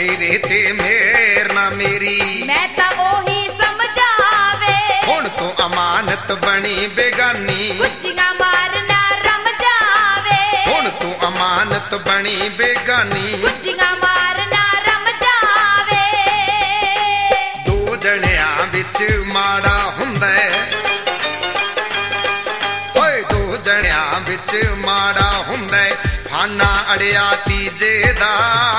तेरे ते मेर ना मेरी मैं तां ओही समझावे हुण तो अमानत बनी बेगानी गुच्चियां मारना रम जावे हुण तो अमानत बनी बेगानी गुच्चियां मारना रम जावे दो जणियां विच माड़ा हुंदा है ओए दो जणियां विच माड़ा हुंदा है खाना अड़िया तीजे दा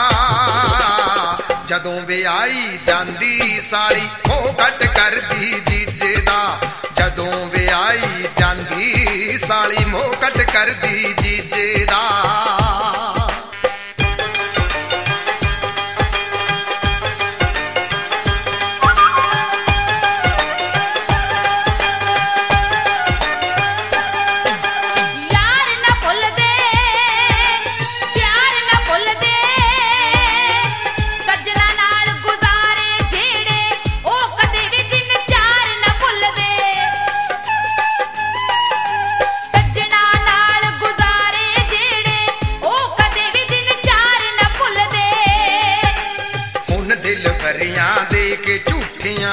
जदों विआई जांदी साली हो घट करदी जीजे दा जदों विआई जांदी साली मोह घट करदी जीजे दा दे के झूठियां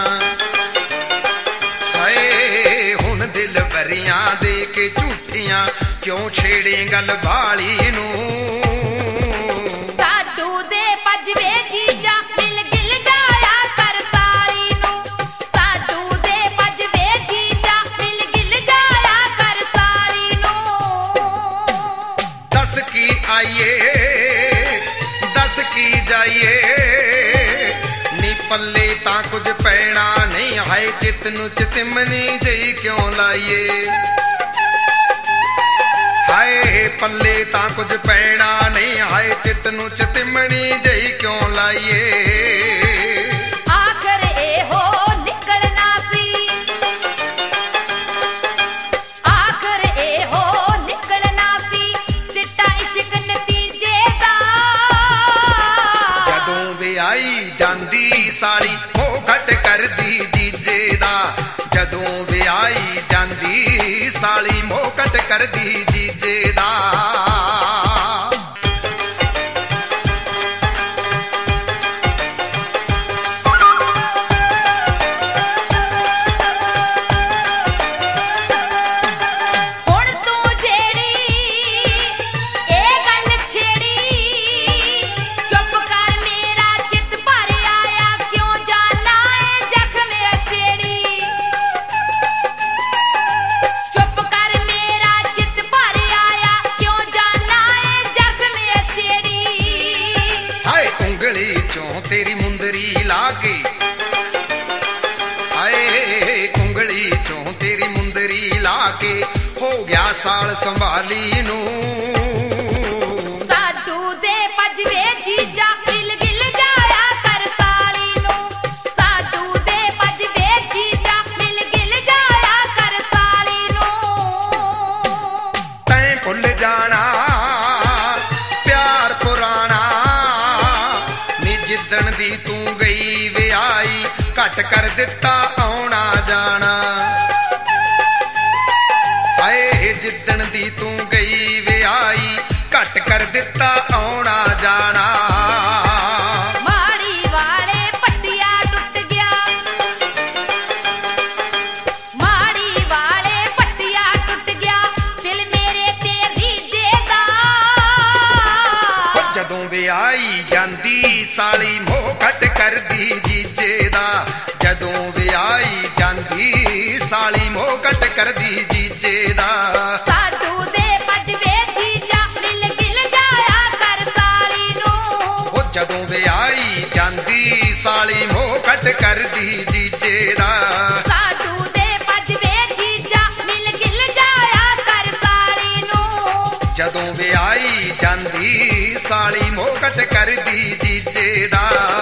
हाय हुण दिल भरियां दे के झूठियां क्यों छेड़े गल भाली नू साडू दे पजवे जीजा मिल गिल जाया कर साली नू साडू दे पजवे जीजा मिल गिल जाया कर साली नू दस की आइए दस की जाइए पल्ले तां कुछ पैना नहीं हाय चित नू चितमनी जई क्यों लाइए हाय पल्ले तां कुछ पैना नहीं हाय चित नू चितमनी जई क्यों लाइए आखर ए हो निकलना सी आखर ए हो निकलना सी सिट्टा इश्क नतीजे दा जदों विआई जांदी साली हो घट करदी जीजे दा जदों विआई जांदी साली मोह घट करदी जीजे दा तेरी मुंदरी लाके आए कुंगली चों तेरी मुंदरी लाके हो गया साल संभाली नू साडू दे पजवे जीजा मिल गिल जाया कर साली नू साडू दे पजवे जीजा मिल गिल जाया कर साली नू तैं भुल जाना प्यार पुराना जिदन दी तू गई विआई घट कर दिता आना जाना हाय जिदन दी तू गई विआई घट कर दिता आना जाना माड़ी वाले पट्टिया टूट गया माड़ी वाले पट्टिया टूट गया दिल मेरे तेरी जेदा जदों विआई जांदी साली मोह घट करदी जीजे दा जदों विआई जांदी साली मोह घट करदी जीजे दा साडू दे पजवे जीजा मिल गिल जाया कर साली नू ओ जदों विआई जांदी साली मोह घट करदी जीजे दा साडू दे पजवे जीजा मिल गिल जाया कर साली नू जदों विआई जांदी साली मोह घट करदी जीजे दा।